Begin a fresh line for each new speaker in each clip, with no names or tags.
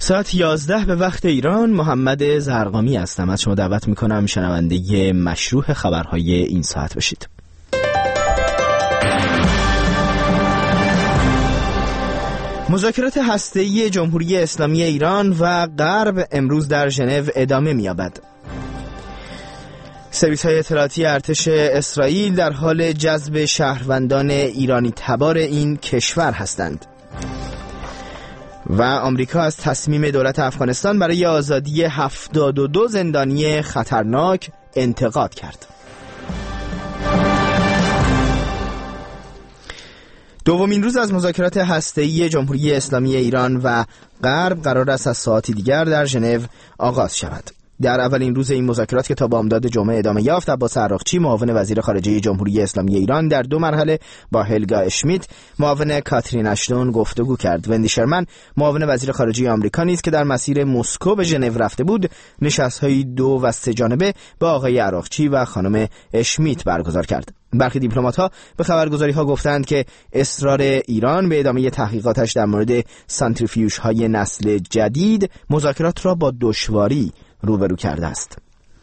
ساعت 11 به وقت ایران. محمد زرقامی هستم. از شما دعوت میکنم شنونده مشروع خبرهای این ساعت باشید. مذاکرات هسته‌ای جمهوری اسلامی ایران و غرب امروز در ژنو ادامه می‌یابد. سرویس‌های اطلاعاتی ارتش اسرائیل در حال جذب شهروندان ایرانی تبار این کشور هستند. و آمریکا از تصمیم دولت افغانستان برای آزادی 72 زندانی خطرناک انتقاد کرد. دومین روز از مذاکرات هسته‌ای جمهوری اسلامی ایران و غرب قرار است از ساعتی دیگر در ژنو آغاز شود. در اولین روز این مذاکرات که تا بامداد جمعه ادامه یافت، عباس عراقچی معاون وزیر خارجه جمهوری اسلامی ایران در 2 مرحله با هلگا اشمیت معاون کاترین اشتون گفتگو کرد. وندی شرمن معاون وزیر خارجه آمریکا نیز که در مسیر مسکو به ژنو رفته بود، نشست‌های 2 و 3 جانبه با آقای عراقچی و خانم اشمیت برگزار کرد. برخی دیپلمات‌ها به خبرگزاری‌ها گفتند که اصرار ایران به ادامه تحقیقاتش در مورد سانتریفیوژهای نسل جدید مذاکرات را با دشواری روبرو کرده است.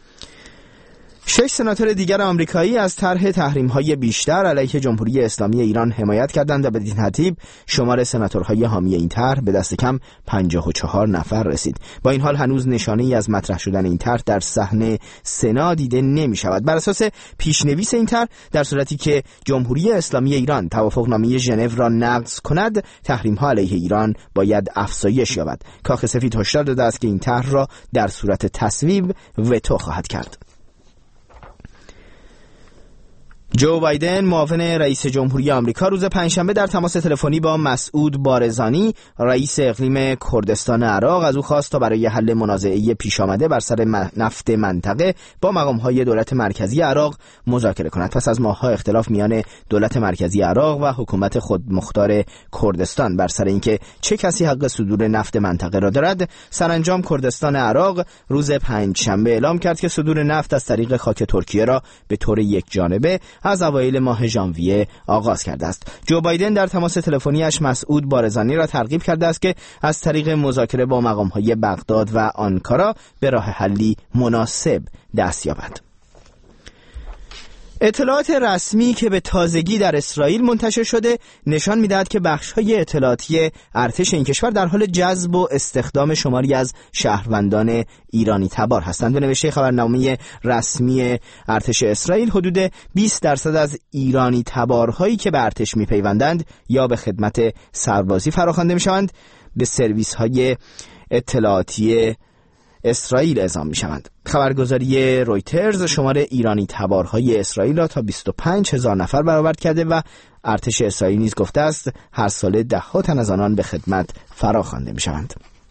6 سناتور دیگر آمریکایی از طرح تحریم‌های بیشتر علیه جمهوری اسلامی ایران حمایت کردند و بدین ترتیب شمار سناتورهای حامی این طرح به دست کم 54 نفر رسید. با این حال هنوز نشانه‌ای از مطرح شدن این طرح در صحن سنا دیده نمی‌شود. بر اساس پیشنویس این طرح، در صورتی که جمهوری اسلامی ایران توافقنامه ژنو را نقض کند، تحریم‌ها علیه ایران باید افزایش یابد. کاخ سفید هشدار داده است که این طرح را در صورت تصویب وتو خواهد کرد. جو بایدن معاون رئیس جمهوری آمریکا روز پنجشنبه در تماس تلفنی با مسعود بارزانی رئیس اقلیم کردستان عراق از او خواست تا برای حل منازعه پیش آمده بر سر نفت منطقه با مقام‌های دولت مرکزی عراق مذاکره کند. پس از ماه‌ها اختلاف میان دولت مرکزی عراق و حکومت خودمختار کردستان بر سر اینکه چه کسی حق صدور نفت منطقه را دارد، سرانجام کردستان عراق روز پنجشنبه اعلام کرد که صدور نفت از طریق خاک ترکیه را به طور یکجانبه از اوایل ماه ژانویه آغاز کرده است. جو بایدن در تماس تلفنیش مسعود بارزانی را ترغیب کرده است که از طریق مذاکره با مقام‌های بغداد و آنکارا به راه حلی مناسب دست یابد. اطلاعات رسمی که به تازگی در اسرائیل منتشر شده نشان می‌دهد که بخش‌های اطلاعاتی ارتش این کشور در حال جذب و استخدام شماری از شهروندان ایرانی تبار هستند. به نوشته خبرنامه رسمی ارتش اسرائیل، حدود 20% از ایرانی تبارهایی که به ارتش می‌پیوندند یا به خدمت سربازی فراخوانده می‌شوند، به سرویس‌های اطلاعاتی اسرائیل اعزام می‌شوند. خبرگزاری رویترز شمار ایرانی تبارهای اسرائیل را تا 25,000 نفر برآورد کرده و ارتش اسرائیل نیز گفته است هر ساله 10 تن از آنان به خدمت فراخوانده می‌شوند.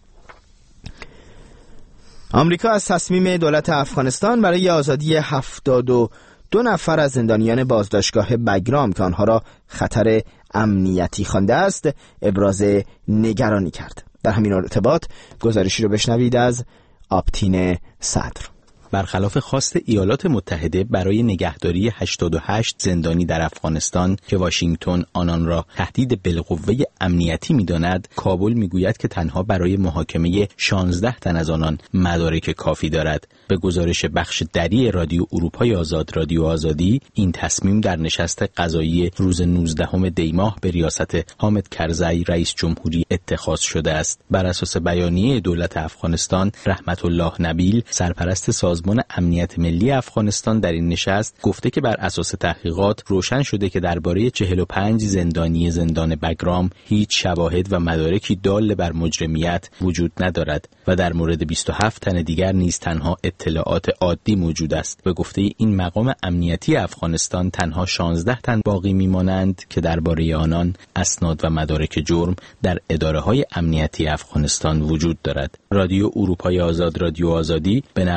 آمریکا از تصمیم دولت افغانستان برای آزادی 72 نفر از زندانیان بازداشتگاه بگرام که آنها را خطر امنیتی خوانده است ابراز نگرانی کرد. در همین ارتباط گزارشی رو بشنوید از آبتین صدر.
برخلاف خواست ایالات متحده برای نگهداری 88 زندانی در افغانستان که واشنگتن آنان را تهدید بالقوه امنیتی می‌داند، کابل می‌گوید که تنها برای محاکمه 16 تن از آنان مدارک کافی دارد. به گزارش بخش دری رادیو اروپای آزاد رادیو آزادی، این تصمیم در نشست قضایی روز 19 دی ماه به ریاست حامد کرزی رئیس جمهوری اتخاذ شده است. بر اساس بیانیه دولت افغانستان، رحمت الله نبیل سرپرست سازمان امنیت ملی افغانستان در این نشست گفته که بر اساس تحقیقات روشن شده که درباره 45 زندانی زندان بگرام هیچ شواهد و مدارکی دال بر مجرمیت وجود ندارد و در مورد 27 تن دیگر نیز تنها اطلاعات عادی موجود است. به گفته این مقام امنیتی افغانستان تنها 16 تن باقی میمانند که درباره آنان اسناد و مدارک جرم در اداره‌های امنیتی افغانستان وجود دارد. رادیو اروپای آزاد رادیو آزادی به نقل از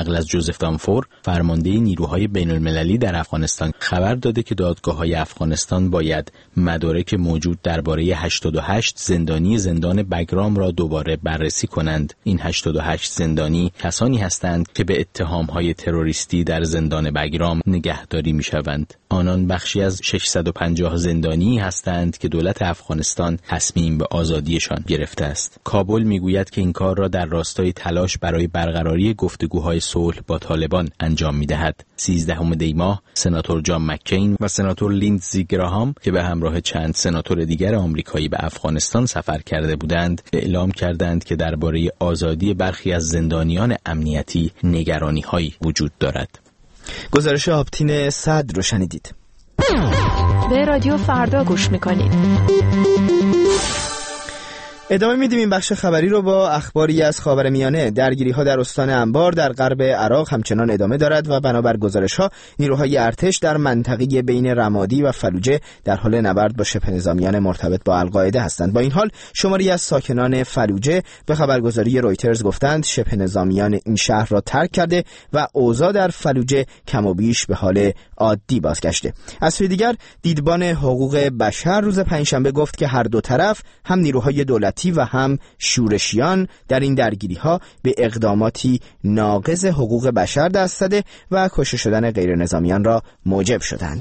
جوزف دانفور، فرمانده نیروهای بین‌المللی در افغانستان، خبر داده که دادگاه‌های افغانستان باید مدارک موجود درباره 88 زندانی زندان بگرام را دوباره بررسی کنند. این 88 زندانی کسانی هستند که به اتهام‌های تروریستی در زندان بگرام نگهداری می‌شوند. آنان بخشی از 650 زندانی هستند که دولت افغانستان تصمیم به آزادیشان گرفته است. کابل میگوید که این کار را در راستای تلاش برای برقراری گفتگوهای صلح با طالبان انجام می‌دهد. 13 دی ماه سناتور جان مککین و سناتور لیندزی گراهام که به همراه چند سناتور دیگر آمریکایی به افغانستان سفر کرده بودند، اعلام کردند که درباره آزادی برخی از زندانیان امنیتی نگرانی‌هایی وجود دارد.
گزارش آپتین صدر رو شنیدید.
به رادیو فردا گوش میکنید.
ادامه میدیم این بخش خبری رو با اخباری از خاورمیانه. درگیری‌ها در استان انبار در غرب عراق همچنان ادامه دارد و بنابر گزارش‌ها نیروهای ارتش در منطقه بین رمادی و فلوجه در حال نبرد با شبه نظامیان مرتبط با القاعده هستند. با این حال شماری از ساکنان فلوجه به خبرگزاری رویترز گفتند شبه نظامیان این شهر را ترک کرده و اوضاع در فلوجه کم و بیش به حال عادی بازگشته. از سوی دیگر دیدبان حقوق بشر روز پنجشنبه گفت که هر دو طرف، هم نیروهای دولتی و هم شورشیان، در این درگیری‌ها به اقداماتی ناقض حقوق بشر دست زده و کشته شدن غیر نظامیان را موجب شدند.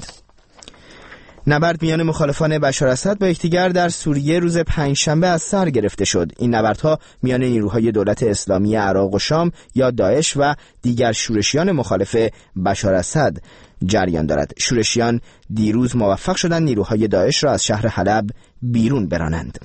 نبرد میان مخالفان بشار اسد با یکدیگر در سوریه روز پنجشنبه از سر گرفته شد. این نبردها میان نیروهای دولت اسلامی عراق و شام یا داعش و دیگر شورشیان مخالف بشار اسد جریان دارد. شورشیان دیروز موفق شدند نیروهای داعش را از شهر حلب بیرون برانند.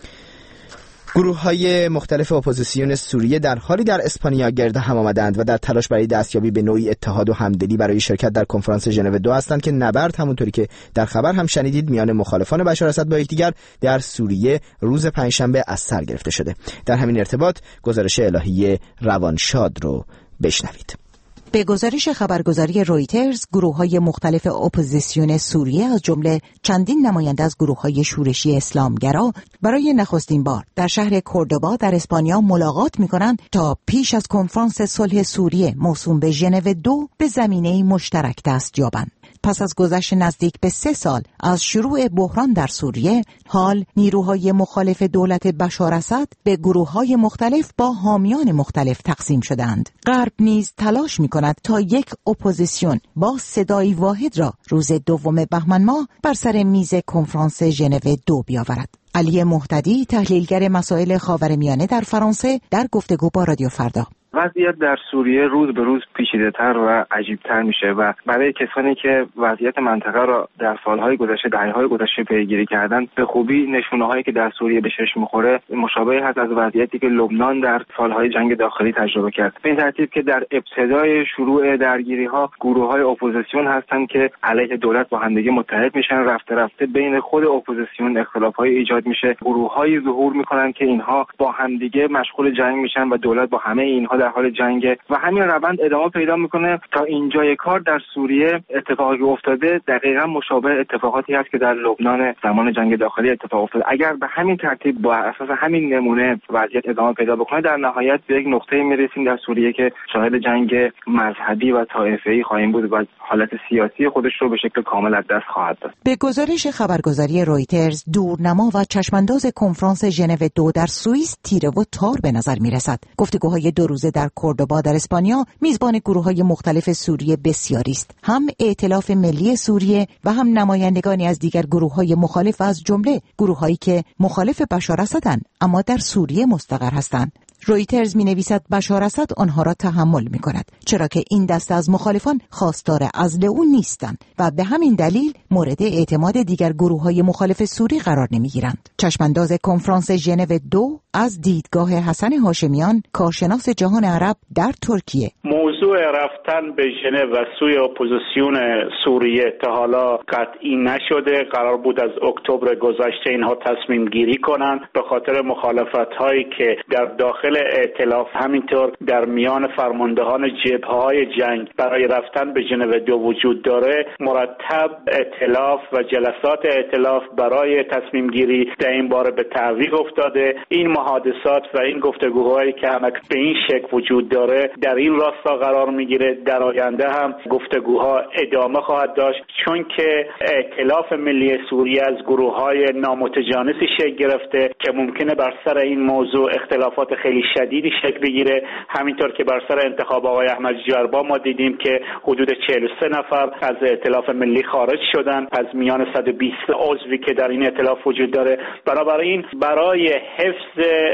گروه‌های مختلف اپوزیسیون سوریه در حالی در اسپانیا گرد هم آمدند و در تلاش برای دستیابی به نوعی اتحاد و همدلی برای شرکت در کنفرانس ژنو 2 هستند که نبرد همونطوری که در خبر هم شنیدید میان مخالفان بشار اسد با یکدیگر در سوریه روز پنجشنبه از سر گرفته شده. در همین ارتباط گزارش الهی روانشاد رو بشنوید.
به گزارش خبرگزاری رویترز، گروه‌های مختلف اپوزیسیون سوریه از جمله چندین نماینده از گروه‌های شورشی اسلامگرا برای نخستین بار در شهر کوردوبا در اسپانیا ملاقات می‌کنند تا پیش از کنفرانس صلح سوریه موسوم به ژنو 2 به زمینه‌ای مشترک دست یابند. پس از گذشت نزدیک به 3 سال از شروع بحران در سوریه، حال نیروهای مخالف دولت بشار اسد به گروه‌های مختلف با حامیان مختلف تقسیم شدند. غرب نیز تلاش می‌کند تا یک اپوزیسیون با صدای واحد را روز 2 بهمن ماه بر سر میز کنفرانس ژنو 2 بیاورد. علی مهتدی، تحلیلگر مسائل خاورمیانه در فرانسه، در گفتگو با رادیو فردا:
وضعیت در سوریه روز به روز پیچیده‌تر و عجیب‌تر میشه و برای کسانی که وضعیت منطقه را در سالهای گذشته، دهه‌های گذشته پیگیری کردن، به خوبی نشونه‌هایی که در سوریه به چشم می‌خوره مشابه هست از وضعیتی که لبنان در سالهای جنگ داخلی تجربه کرد. به این ترتیب که در ابتدای شروع درگیری‌ها گروه‌های اپوزیسیون هستند که علیه دولت با همدیگه متحد میشن، رفته رفته بین خود اپوزیسیون اختلاف‌های ایجاد میشه، گروه‌هایی ظهور می‌کنن که اینها با همدیگه مشغول جنگ میشن و دولت با همه اینها در حال جنگ و همین روند ادامه پیدا میکنه تا اینجای کار. در سوریه اتفاقی افتاده دقیقاً مشابه اتفاقاتی هست که در لبنان زمان جنگ داخلی اتفاق افتاد. اگر به همین ترتیب با اساس همین نمونه وضعیت ادامه پیدا بکنه، در نهایت به یک نقطه‌ای میرسیم در سوریه که شاهد جنگ مذهبی و طایفه‌ای خواهیم بود و حالت سیاسی خودش رو به شکل کامل از دست خواهد داد.
به گزارش خبرگزاری رویترز، دورنما و چشمانداز کنفرانس ژنو 2 در سوئیس تیره و تار به نظر میرسد. گفتگوهای 2 روزه در کوردوبا در اسپانیا میزبان گروه‌های مختلف سوریه بسیاری است. هم ائتلاف ملی سوریه و هم نمایندگانی از دیگر گروه‌های مخالف، از جمله گروه‌هایی که مخالف بشار اسدند اما در سوریه مستقر هستند. رویترز می‌نویسد بشار اسد آنها را تحمل می‌کند، چرا که این دسته از مخالفان خواستار عزل او نیستند و به همین دلیل مورد اعتماد دیگر گروه‌های مخالف سوری قرار نمی‌گیرند. چشمانداز کنفرانس ژنو 2 از دیدگاه حسن هاشمیان، کارشناس جهان عرب در ترکیه:
موضوع رفتن به ژنو و سوی اپوزیسیون سوریه تا حالا قطعی نشده. قرار بود از اکتبر گذشته اینها تصمیم گیری کنند به خاطر مخالفت‌هایی که در داخل ائتلاف همینطور در میان فرماندهان جبهه‌های جنگ برای رفتن به ژنو 2 وجود داره. مرتب ائتلاف و جلسات ائتلاف برای تصمیم گیری در این باره به تعویق افتاده. این محادثات و این گفتگوهایی که همک به این شکل وجود داره در این راستا قرار میگیره. در آینده هم گفتگوها ادامه خواهد داشت، چون که ائتلاف ملی سوریه از گروه‌های نامتجانسی شکل گرفته که ممکنه بر سر این موضوع اختلافات خیلی شدیدی شکل بگیره. همینطور که بر سر انتخاب آقای احمد جربا ما دیدیم که حدود 43 نفر از ائتلاف ملی خارج شدن از میان 120 عضوی که در این ائتلاف وجود داره. بنابراین برای حفظ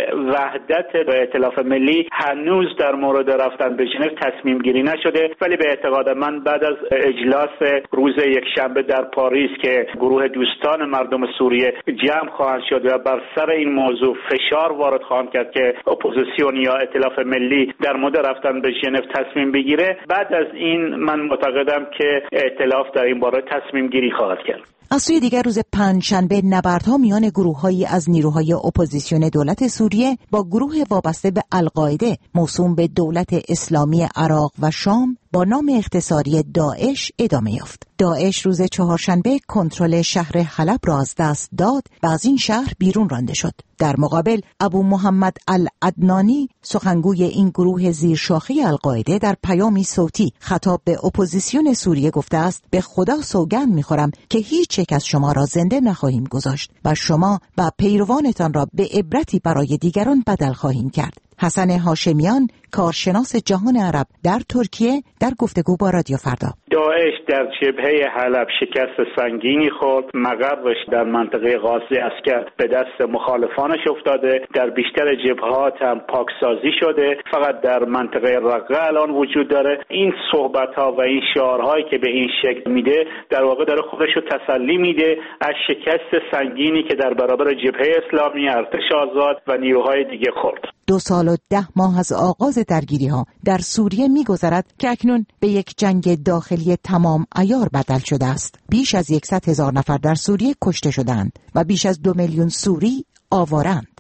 وحدت ائتلاف ملی هنوز در مورد رفتن به ژنو تصمیم گیری نشده، ولی به اعتقاد من بعد از اجلاس روز یکشنبه در پاریس که گروه دوستان مردم سوریه جمع خواهند شد و بر سر این موضوع فشار وارد خواهند کرد که اپوزیسیون یا ائتلاف ملی در مورد رفتن به ژنو تصمیم بگیره، بعد از این من معتقدم که ائتلاف در این باره تصمیم گیری خواهد کرد.
از سوی دیگر روز پنجشنبه نبردها میان گروه‌هایی از نیروهای اپوزیسیون دولت سوریه با گروه وابسته به القاعده موسوم به دولت اسلامی عراق و شام با نام اختصاری داعش ادامه یافت. داعش روز چهارشنبه کنترل شهر حلب را از دست داد و از این شهر بیرون رانده شد. در مقابل ابو محمد العدنانی سخنگوی این گروه زیرشاخه القاعده در پیامی صوتی خطاب به اپوزیسیون سوریه گفته است: به خدا سوگند می‌خورم که هیچ یک از شما را زنده نخواهیم گذاشت و شما و پیروانتان را به عبرتی برای دیگران بدل خواهیم کرد. حسن هاشمیان، کارشناس جهان عرب در ترکیه، در گفتگو با رادیو فردا:
داعش در جبهه حلب شکست سنگینی خورد، مقرش در منطقه غازی اسکر به دست مخالفانش افتاده، در بیشتر جبهات هم پاکسازی شده، فقط در منطقه رقه الان وجود داره. این صحبت‌ها و این شعارهایی که به این شکل میده در واقع داره خودش رو تسلی میده از شکست سنگینی که در برابر جبهه اسلامی، ارتش آزاد و نیروهای دیگه خورد.
2 سال و 10 ماه از آغاز درگیری‌ها در سوریه می‌گذرد که اکنون به یک جنگ داخلی تمام عیار بدل شده است. بیش از 100,000 نفر در سوریه کشته شدند و بیش از 2 میلیون سوری آوارند.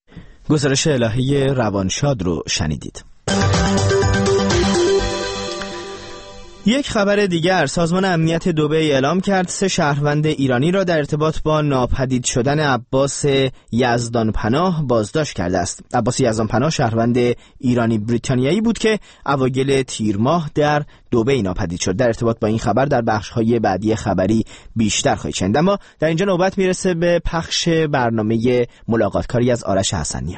گزارش الهی روانشاد رو شنیدید. یک خبر دیگر: سازمان امنیت دبی اعلام کرد 3 شهروند ایرانی را در ارتباط با ناپدید شدن عباس یزدانپناه بازداشت کرده است. عباس یزدانپناه شهروند ایرانی بریتانیایی بود که اوایل تیر ماه در دبی ناپدید شد. در ارتباط با این خبر در بخش‌های بعدی خبری بیشتر خواهید شنید، اما در اینجا نوبت میرسه به پخش برنامه ملاقاتکاری از آرش حسنی.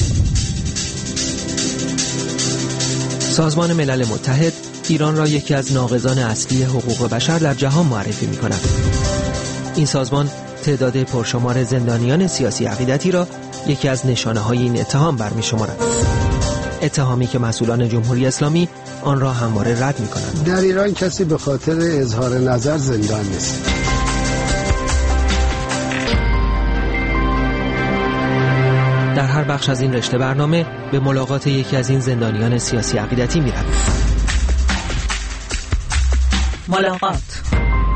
سازمان ملل متحد ایران را یکی از ناقضان اصلی حقوق بشر در جهان معرفی می‌کند. این سازمان تعداد پرشمار زندانیان سیاسی عقیدتی را یکی از نشانه‌های این اتهام برمی‌شمارد. اتهامی که مسئولان جمهوری اسلامی آن را همواره رد می‌کنند.
در ایران کسی به خاطر اظهار نظر زندان نیست.
در هر بخش از این رشته برنامه به ملاقات یکی از این زندانیان سیاسی عقیدتی می‌رویم.
ملاقات.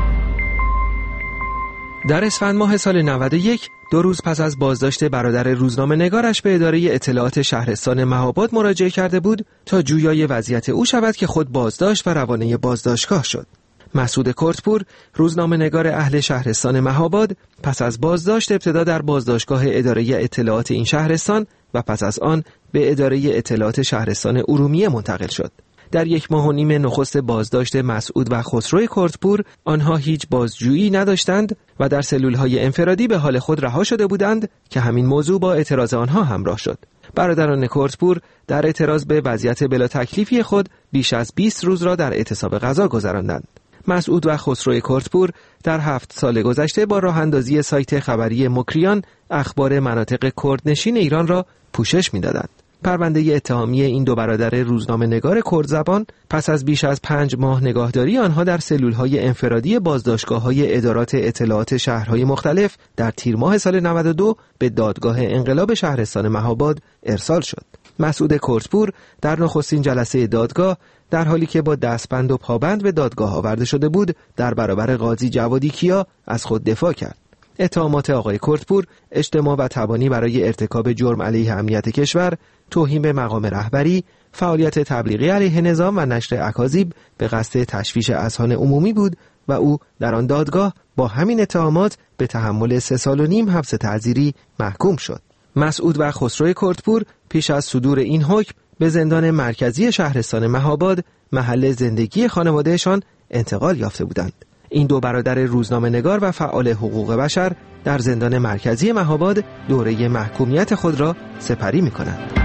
در اسفند ماه سال 91 2 روز پس از بازداشت برادر روزنامه‌نگارش به اداره اطلاعات شهرستان مهاباد مراجعه کرده بود تا جویای وضعیت او شود که خود بازداشت و روانه بازداشتگاه شد. مسعود کرتپور، روزنامه‌نگار اهل شهرستان مهاباد، پس از بازداشت ابتدا در بازداشتگاه اداره اطلاعات این شهرستان و پس از آن به اداره اطلاعات شهرستان ارومیه منتقل شد. در 1.5 ماه نخست بازداشت مسعود و خسرو کرتپور آنها هیچ بازجویی نداشتند و در سلولهای انفرادی به حال خود رها شده بودند که همین موضوع با اعتراض آنها همراه شد. برادران کرتپور در اعتراض به وضعیت بلا تکلیفی خود بیش از 20 روز را در اعتصاب غذا گذراندند. مسعود و خسرو کرتپور در 7 سال گذشته با راه اندازی سایت خبری مکریان اخبار مناطق کردنشین ایران را پوشش می‌دادند. پرونده اتهامی این 2 برادر روزنامه‌نگار کردزبان پس از بیش از 5 ماه نگاهداری آنها در سلولهای انفرادی بازداشتگاه‌های ادارات اطلاعات شهرهای مختلف در تیر ماه سال 92 به دادگاه انقلاب شهرستان مهاباد ارسال شد. مسعود کرتپور در نخستین جلسه دادگاه در حالی که با دستبند و پابند به دادگاه آورده شده بود در برابر قاضی جوادی کیا از خود دفاع کرد. اتهامات آقای کرتپور اجتماع و تبانی برای ارتکاب جرم علیه امنیت کشور، توهین به مقام رهبری، فعالیت تبلیغی علیه نظام و نشر اکاذیب به قصد تشویش اذهان عمومی بود و او در آن دادگاه با همین اتهامات به تحمل 3.5 سال حبس تعزیری محکوم شد. مسعود و خسرو کرتپور پیش از صدور این حکم به زندان مرکزی شهرستان مهاباد، محل زندگی خانوادهشان، انتقال یافته بودند. این دو برادر روزنامه‌نگار و فعال حقوق بشر در زندان مرکزی مهاباد دوره محکومیت خود را سپری می‌کنند.